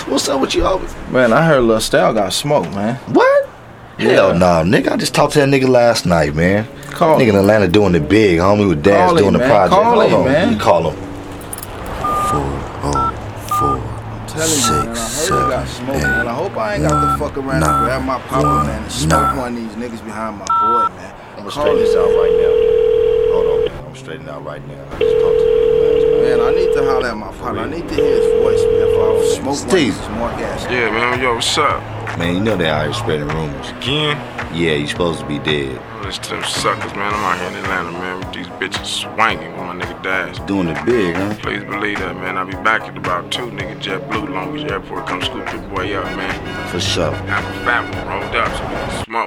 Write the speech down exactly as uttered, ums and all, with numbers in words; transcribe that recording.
What's up with you, Obi? Man, I heard Lil Style got smoked, man. What? Yeah. Hell no, nah, nigga. I just talked to that nigga last night, man. Call nigga in Atlanta doing it big, homie, with Dash Call doing him, the man. project. Call Hold him, on, man. let me call him. Four oh four. Telling you, man, I heard he got smoked, man. I hope I ain't got to fuck around and grab my papa, man, and smoke one of these niggas behind my boy, man. I'm gonna straighten this out right now, man. Hold on, man. I'm straightening out right now. I just talked to the nigga last night. Man, I need to holler at my partner. I need to hear his voice, man, for I smoke Steve. one some more gas. Yeah, man. Yo, what's up? Man, you know they out here spreading rumors. Again? Yeah, you supposed to be dead. Listen to them suckers, man. I'm out here in Atlanta, man, with these bitches swanging with my nigga Dash. Doing it big, huh? Please believe that, man. I'll be back at about two, nigga. JetBlue, Long Beach Airport. Come scoop your boy up, man. For sure. Have a fat one rolled up so we can smoke.